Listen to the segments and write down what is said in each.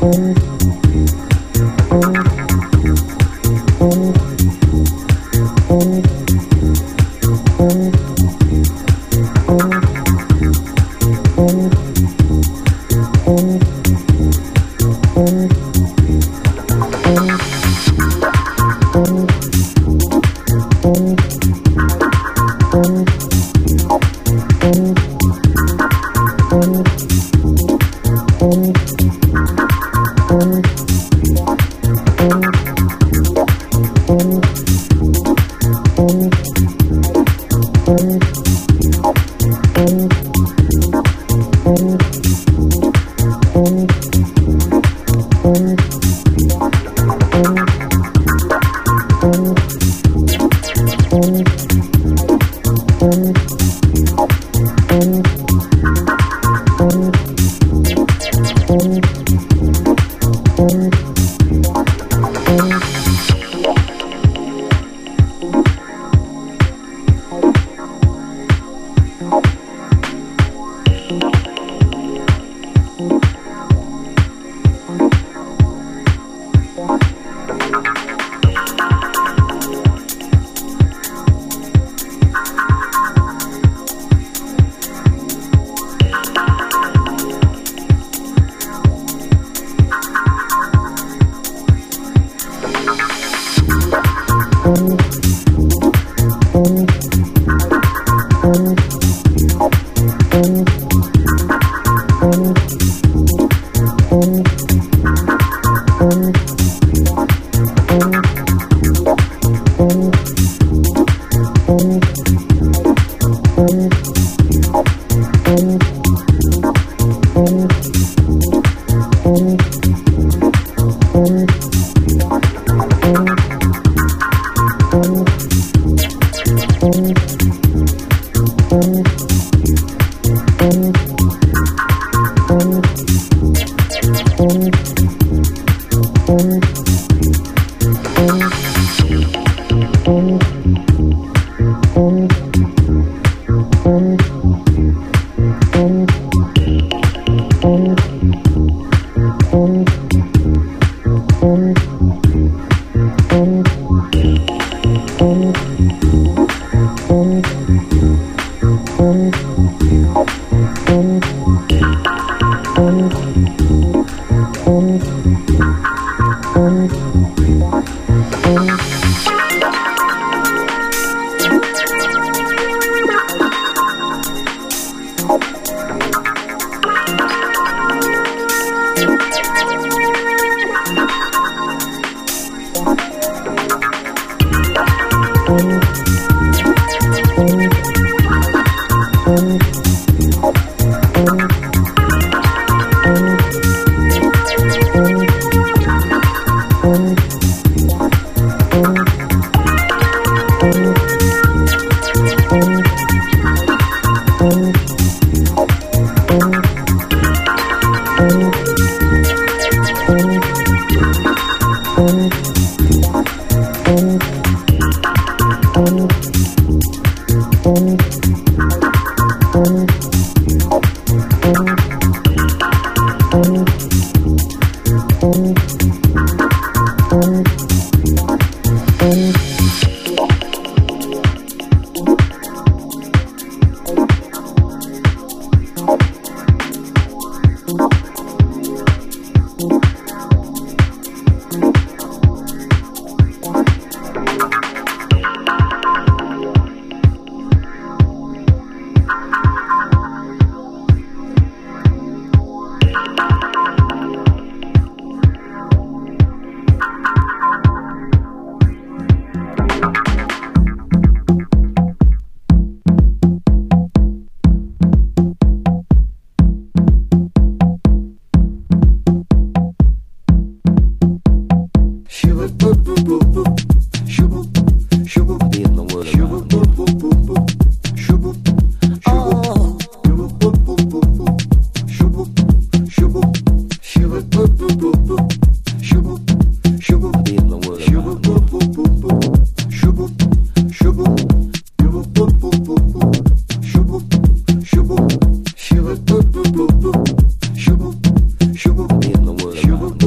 Shoo-boop.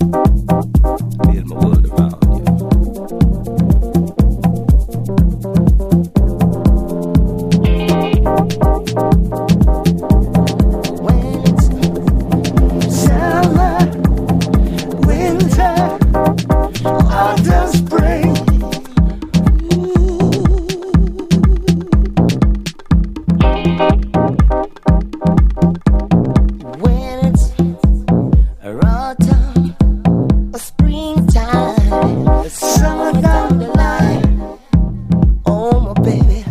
Build my world around you. When it's summer, winter, autumn, spring. When it's autumn or springtime, the summer down the line. Oh, my baby.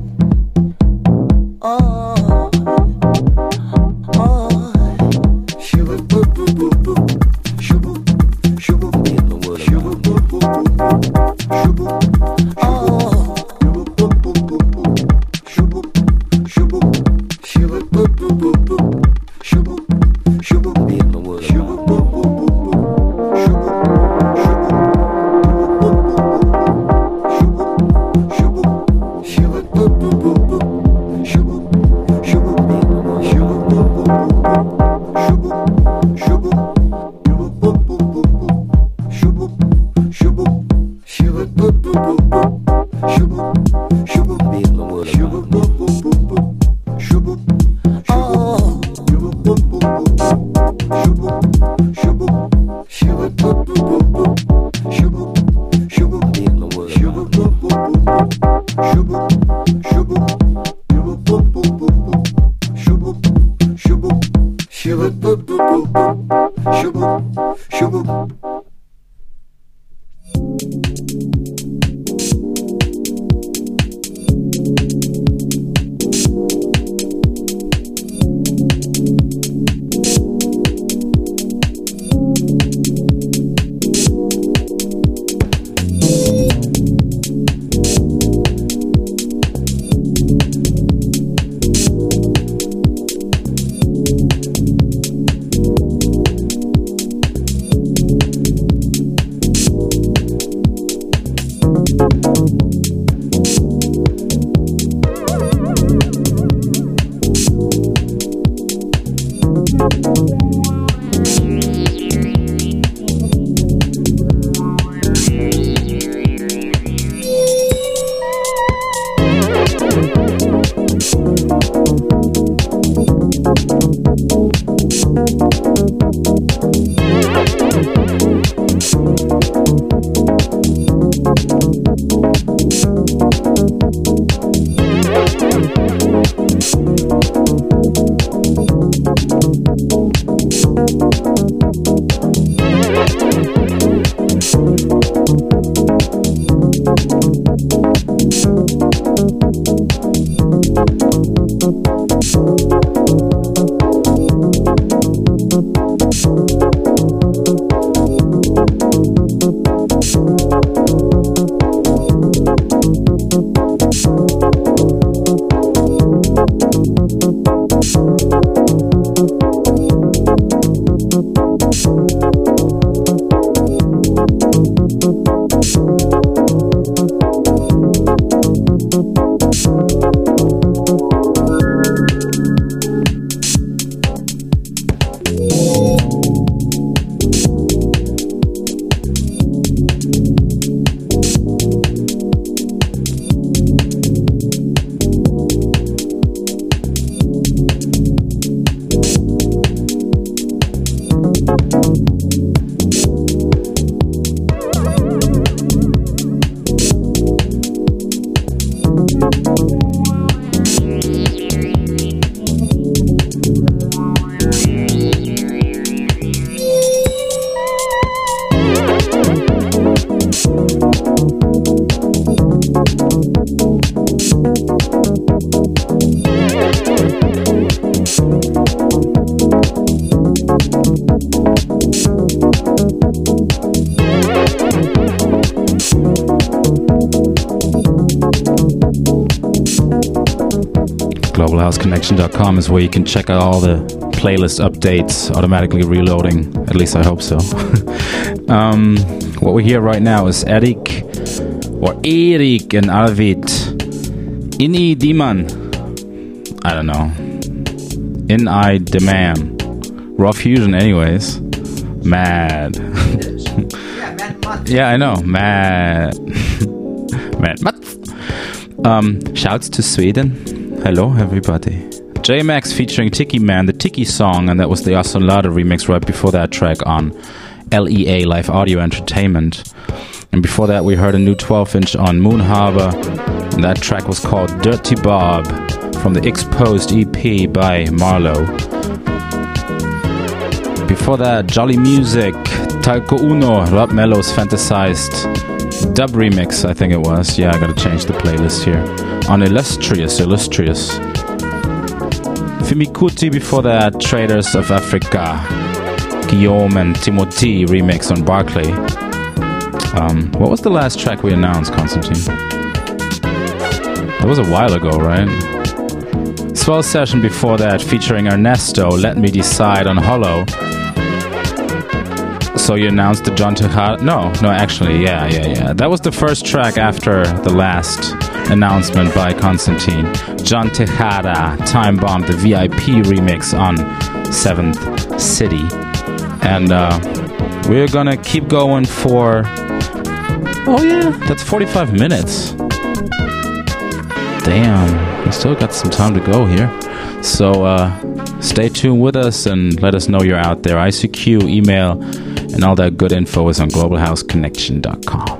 Oh, oh. Shoo boo boo boo boo. Shoo boo, shoo boo. Build my world Shoo around boo boo boo boo. Shoo boo. Oh. Shoo boo boo boo boo. Shoo boo, shoo boo. Shoo boo boo boo boo boo. Shoo boo, shoo boo. Build my world Shoo around boo boo boo boo boo. Shoo boo, shoo boo. Shoo boo boo boo boo. Shoo boo, shoo boo. Shoo boo boo boo boo. Shoo boo, shoo boo. Build my world Shoo around boo boo boo boo. Shoo boo, shoo boo. Shoo boo boo boo boo. Shoo boo, shoo boo. Shoo boo boo boo boo. Shoo boo, shoo boo. Build my world Shoo around boo boo boo boo. Shoo boo, oh. Shoo boo boo boo boo. Shoo boo, shoo boo. Shoo boo boo boo boo. Shoo boo, shoo boo. Build my world Shoo boo around boo boo boo. Shoo boo, shoo boo. Shoo boo boo boo boo. Shoo boo, shoo boo. Shoo boo boo boo boo. Shoo boo, shoo boo. globalhouseconnection.com is where you can check out all the playlist updates automatically reloading. At least I hope so. What we hear right now is Erik and Arvid. Inni Diman. I don't know. In I Demand. Raw Fusion anyways. Mad. Yeah, Mad Month. Yeah, I know. Mad. Mad. Shouts to Sweden. Hello, everybody. J-Max featuring Tiki Man, the Tiki song, and that was the Asolada remix right before that track on LEA, Live Audio Entertainment. And before that, we heard a new 12-inch on Moon Harbor, and that track was called Dirty Bob from the Exposed EP by Marlowe. Before that, Jolly Music, Talco Uno, Rob Mello's fantasized dub remix, I think it was. Yeah, I gotta change the playlist here. On Illustrious. Fimikuti before that, Traders of Africa, Guillaume and Timothy remix on Barclay. What was the last track we announced, Constantine? That was a while ago, right? Swell Session before that, featuring Ernesto, Let Me Decide on Hollow. So you announced the John Tejada? No, actually, yeah. That was the first track after the last announcement by Constantine. John Tejada, Time Bomb, the VIP remix on 7th City. And we're gonna keep going for... Oh yeah, that's 45 minutes. Damn, we still got some time to go here. So stay tuned with us and let us know you're out there. ICQ, email, and all that good info is on globalhouseconnection.com.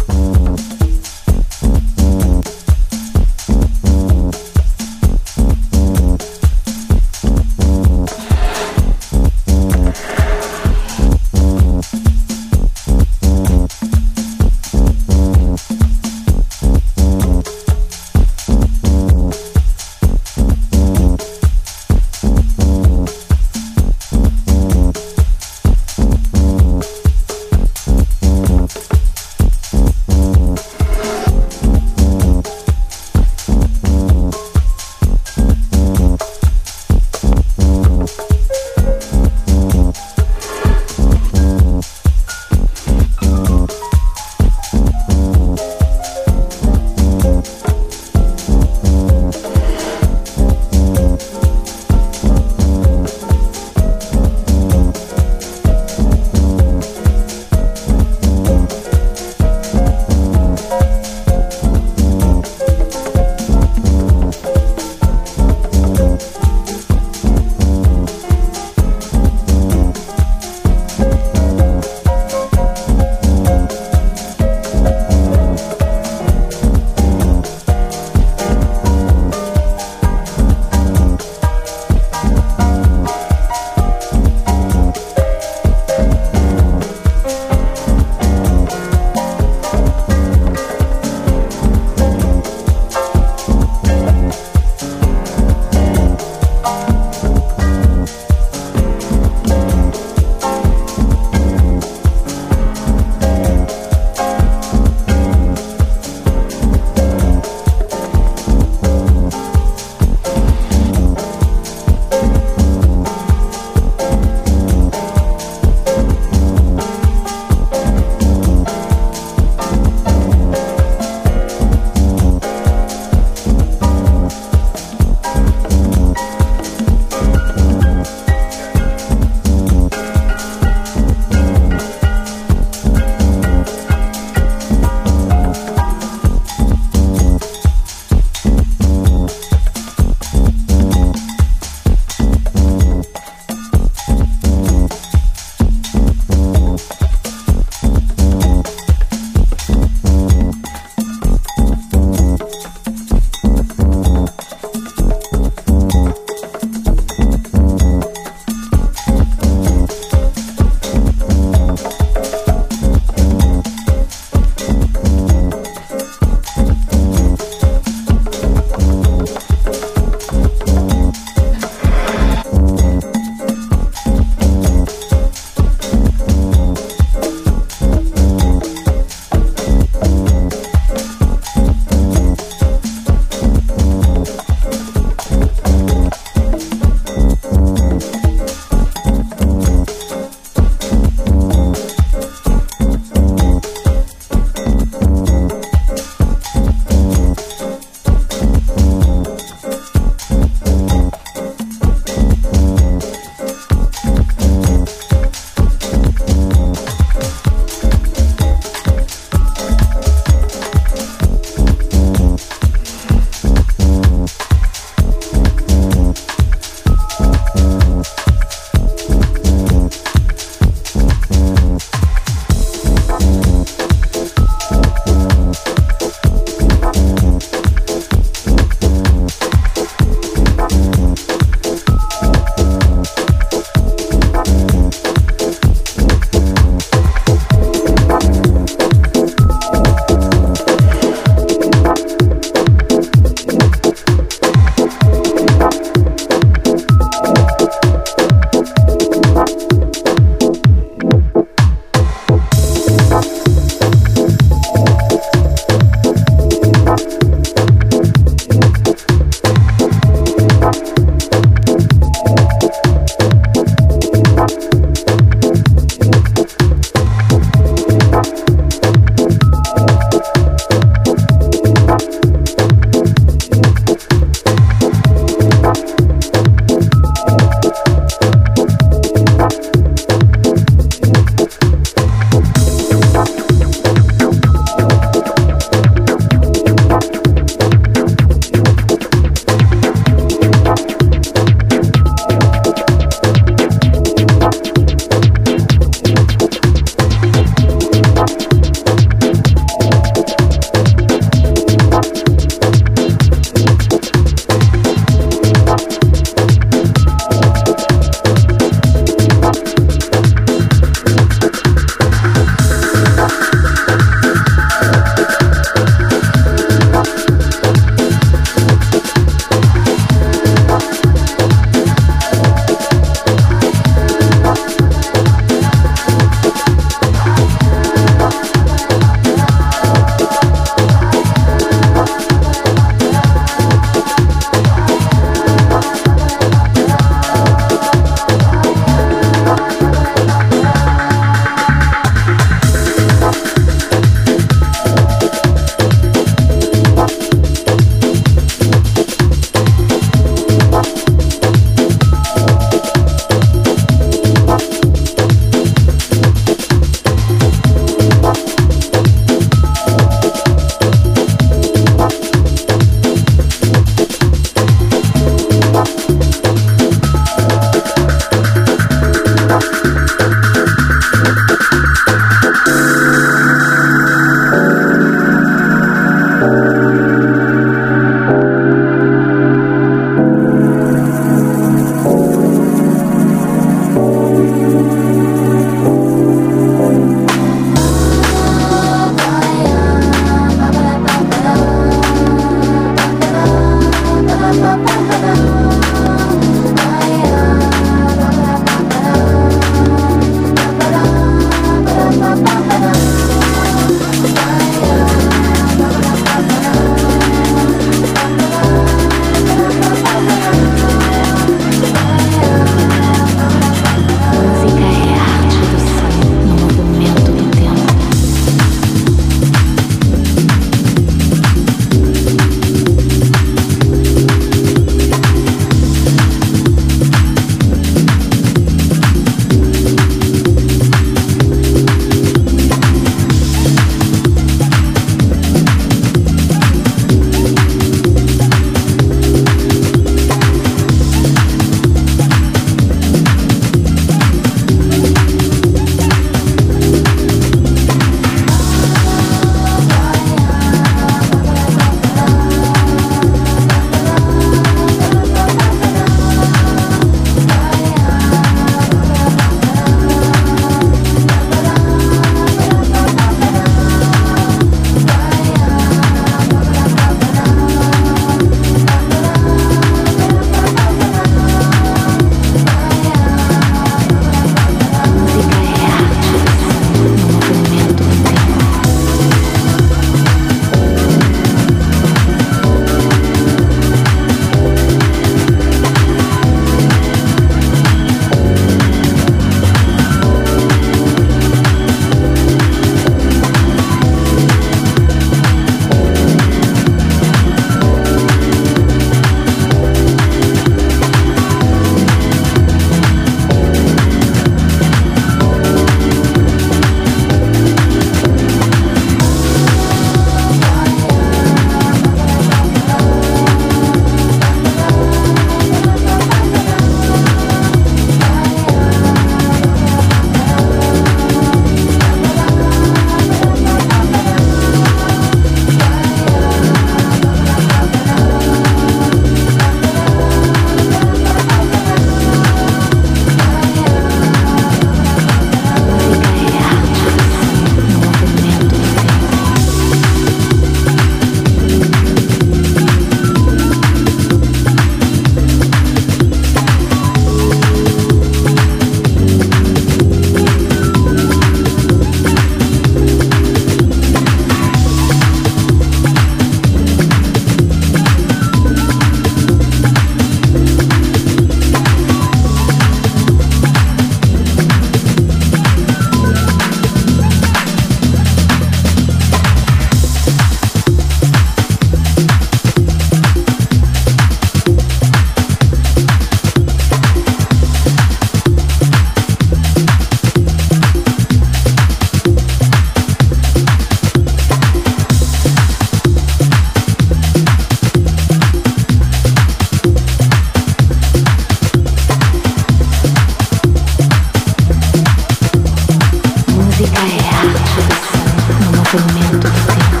música é arte do som no movimento do tempo.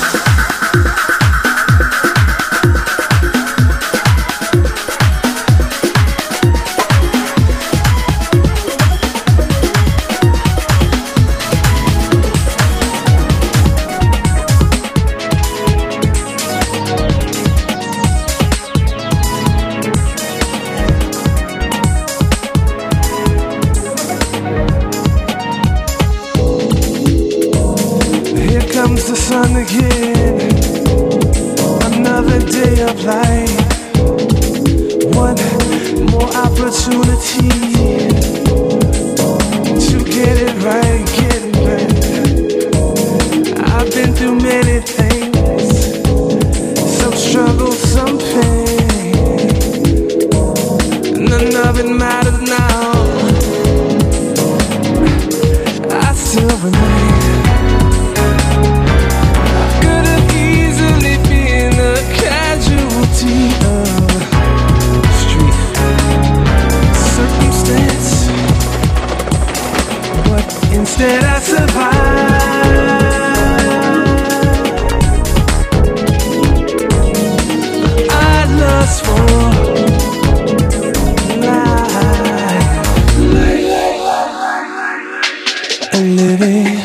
The sun again, another day of light, one more opportunity to get it right, get it right. I've been through many things, some struggle, some pain. None of it matters now, I still remain. Instead I survive. I lust for life and living.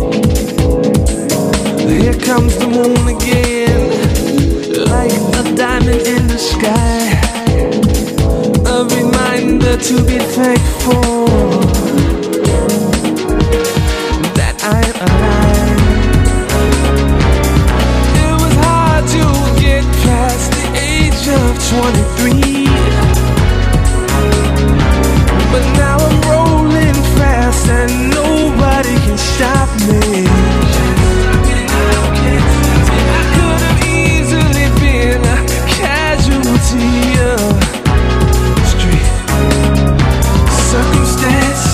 Here comes the moon again, like a diamond in the sky, a reminder to be thankful I'm alive. It was hard to get past the age of 23, but now I'm rolling fast and nobody can stop me. I could have easily been a casualty of street circumstance,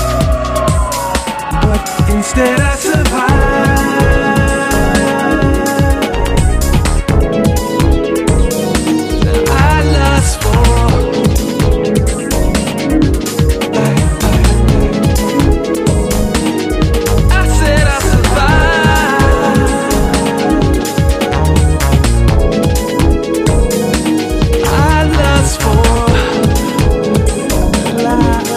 but instead I survive. I lust for life. I said I survive. I lust for life.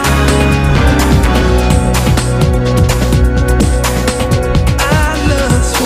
I lust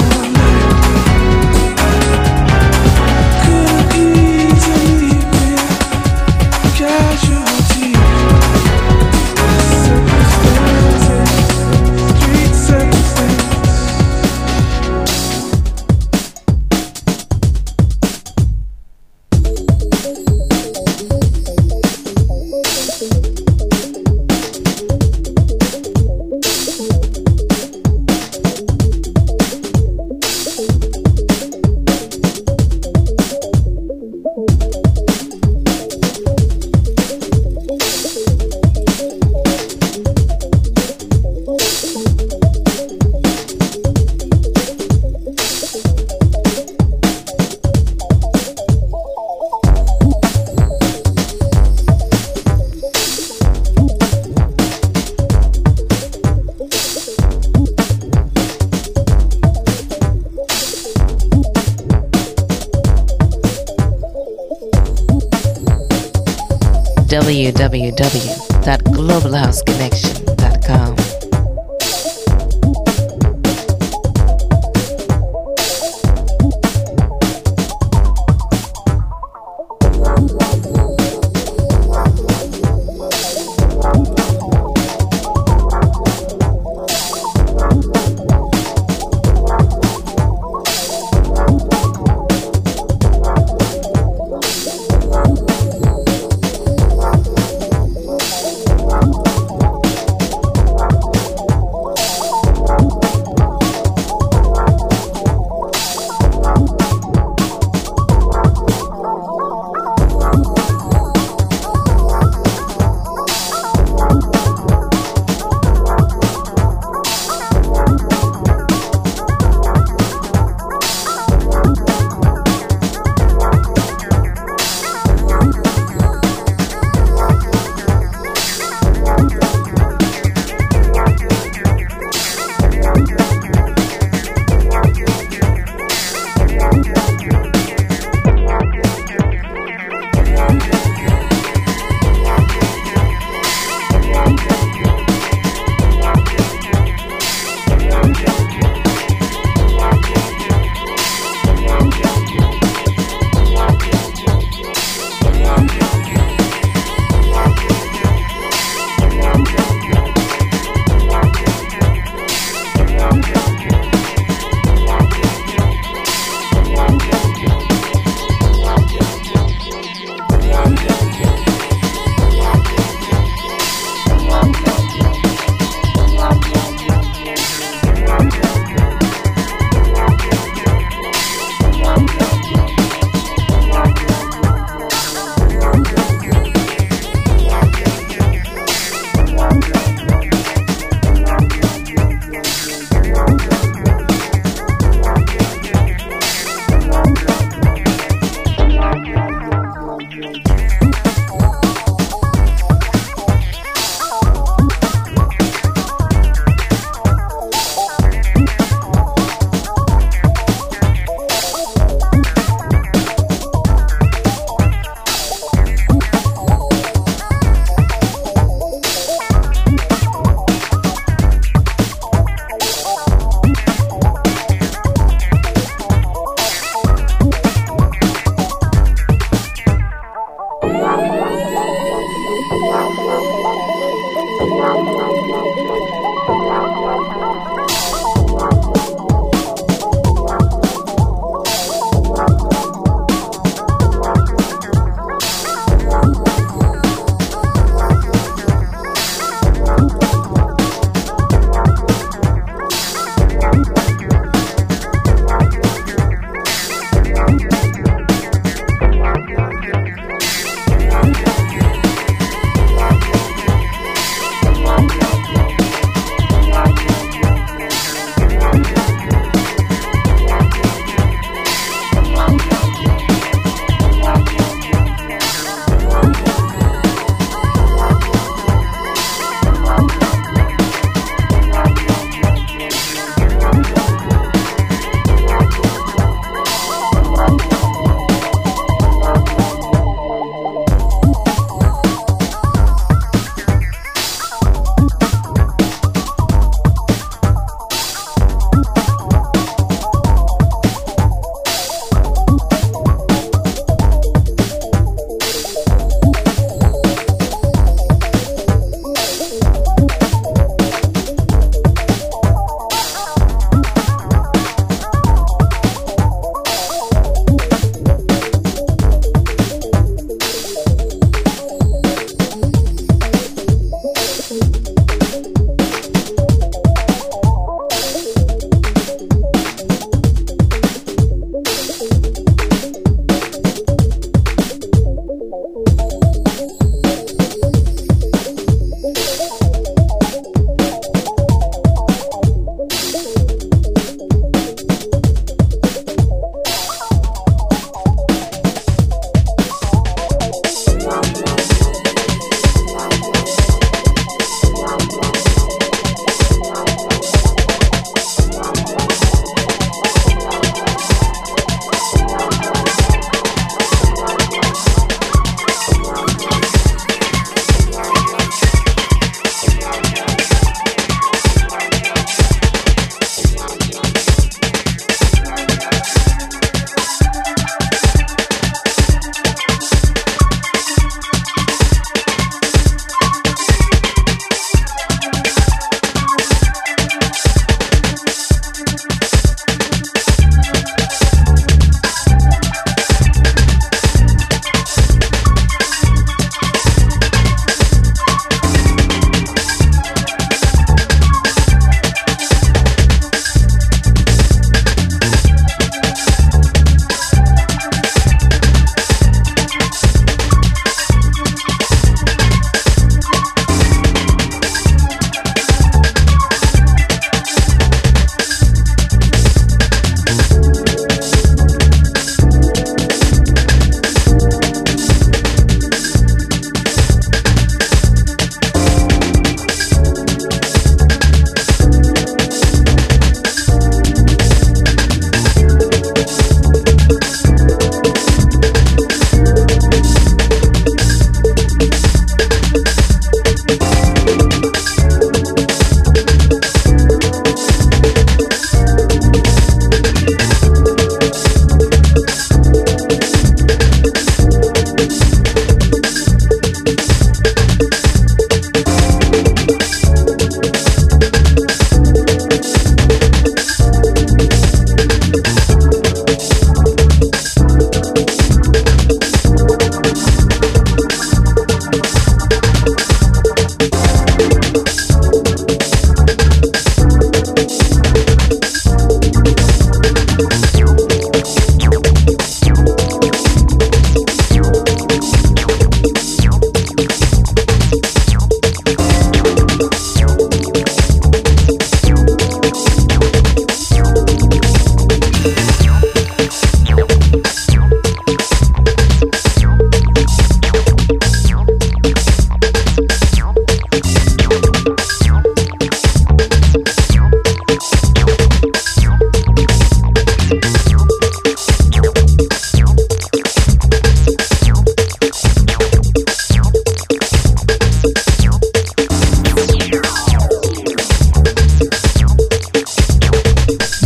www.globalhouseconnection.com.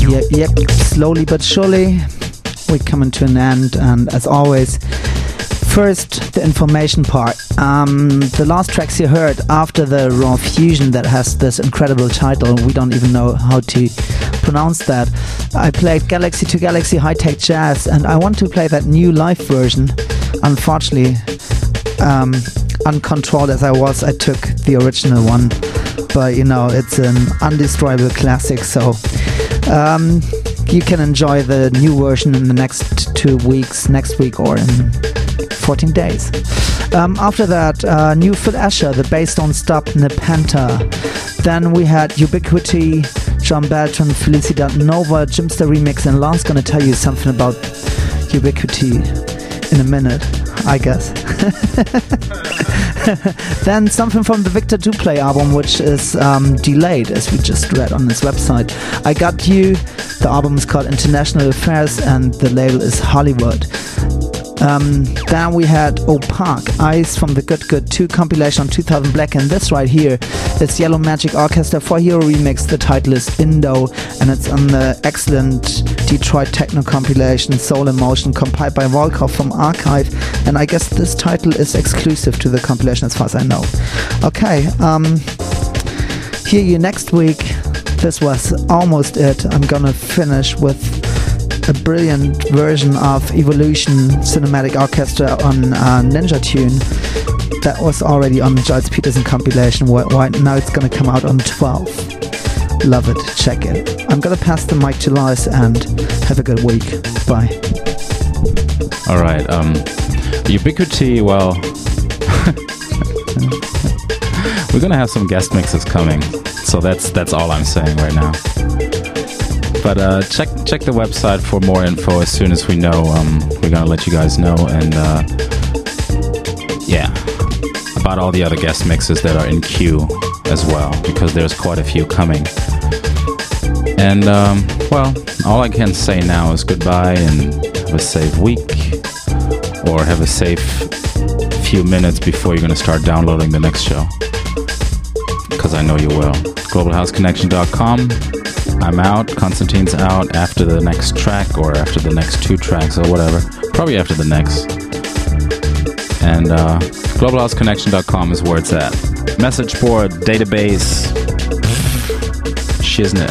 Yep, slowly but surely we're coming to an end, and as always, first the information part. The last tracks you heard after the Raw Fusion that has this incredible title, we don't even know how to pronounce that. I played Galaxy to Galaxy High Tech Jazz, and I want to play that new live version. Unfortunately, uncontrolled as I was, I took the original one, but you know, it's an undestroyable classic, so you can enjoy the new version in the next 2 weeks, next week or in 14 days. After that, new Phil Asher, the bass don't stop, Nepenta. Then we had Ubiquity, John Beltran, Felicidad Nova, Jimster remix, and Lance gonna tell you something about Ubiquity in a minute, I guess. Then something from the Victor Duplay album, which is delayed, as we just read on his website. I Got You, the album is called International Affairs, and the label is Hollywood. Then we had Opaque, Eyes from the Good Good 2 compilation on 2000 Black, and this right here is Yellow Magic Orchestra for Hero remix. The title is Indo, and it's on the excellent Detroit techno compilation Soul in Motion, compiled by Volkov from Archive, and I guess this title is exclusive to the compilation as far as I know. Okay, hear you next week. This was almost it. I'm gonna finish with a brilliant version of Evolution Cinematic Orchestra on Ninja Tune that was already on the Giles Peterson compilation. Now it's gonna come out on 12. Love it, check it. I'm gonna pass the mic to Lars, and have a good week. Bye. Alright, Ubiquity, well, we're gonna have some guest mixes coming, so that's all I'm saying right now. But check the website for more info. As soon as we know, we're gonna let you guys know, and yeah, about all the other guest mixes that are in queue as well, because there's quite a few coming. And well, all I can say now is goodbye, and have a safe week, or have a safe few minutes before you're gonna start downloading the next show, because I know you will. GlobalHouseConnection.com. I'm out, Konstantin's out after the next track, or after the next 2 tracks, or whatever. Probably after the next. And GlobalHouseConnection.com is where it's at. Message board, database, shiznit.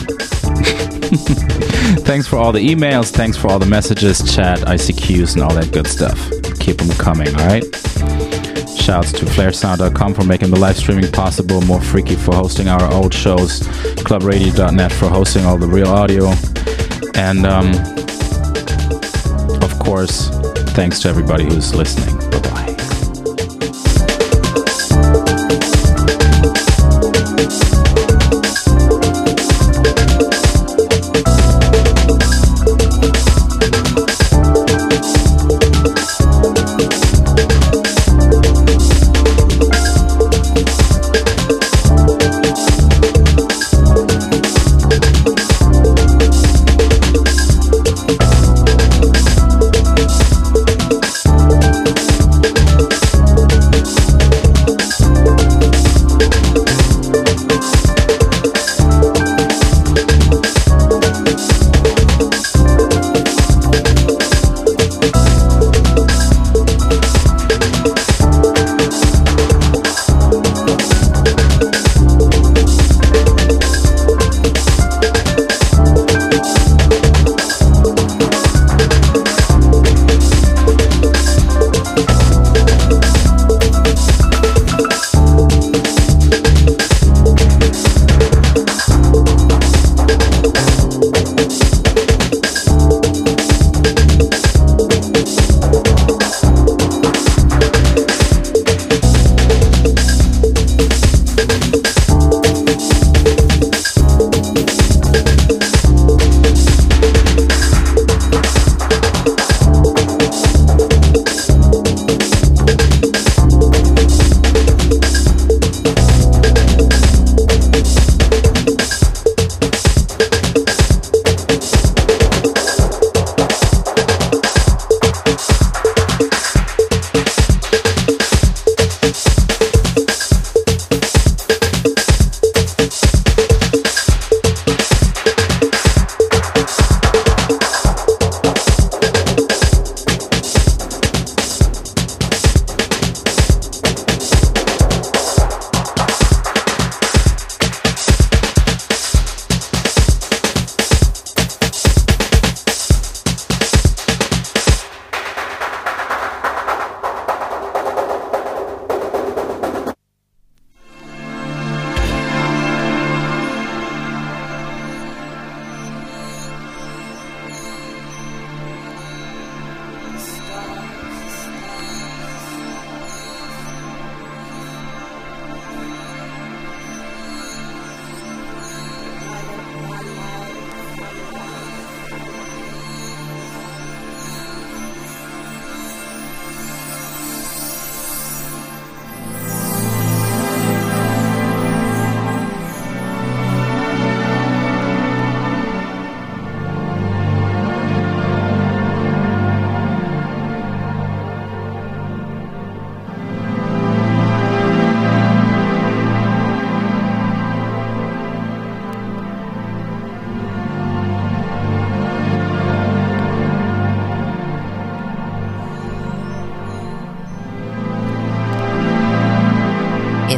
Thanks for all the emails, thanks for all the messages, chat, ICQs, and all that good stuff. Keep them coming, alright? Shouts to flaresound.com for making the live streaming possible, More Freaky for hosting our old shows, clubradio.net for hosting all the real audio, and of course, thanks to everybody who's listening. Bye-bye.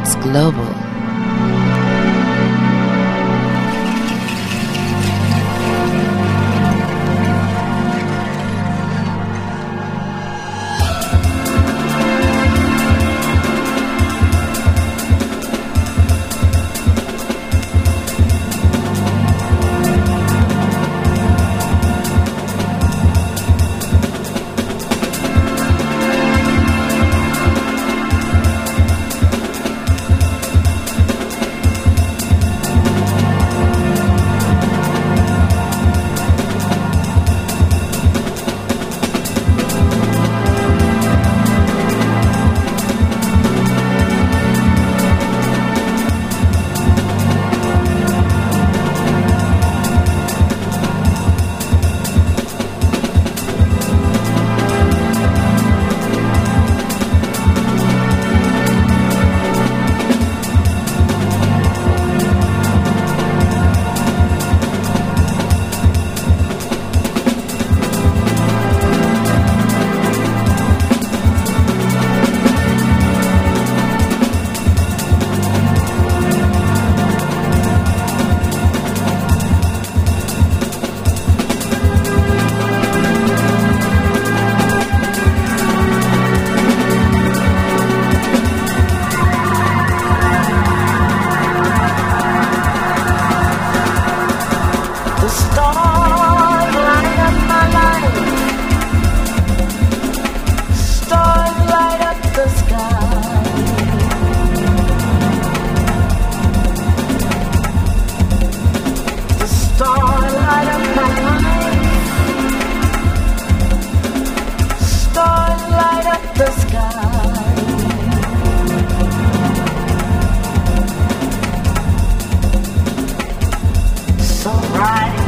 Remix Global. So right.